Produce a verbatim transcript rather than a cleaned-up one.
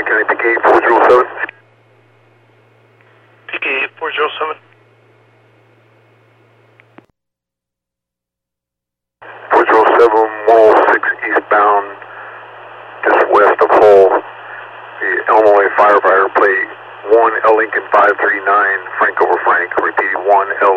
County, P K eight four zero seven. P K eight four zero seven. four zero seven, one oh six eastbound, just west of Hull. The Illinois firefighter plate one L Lincoln five three nine, Frank over Frank. Repeat, one L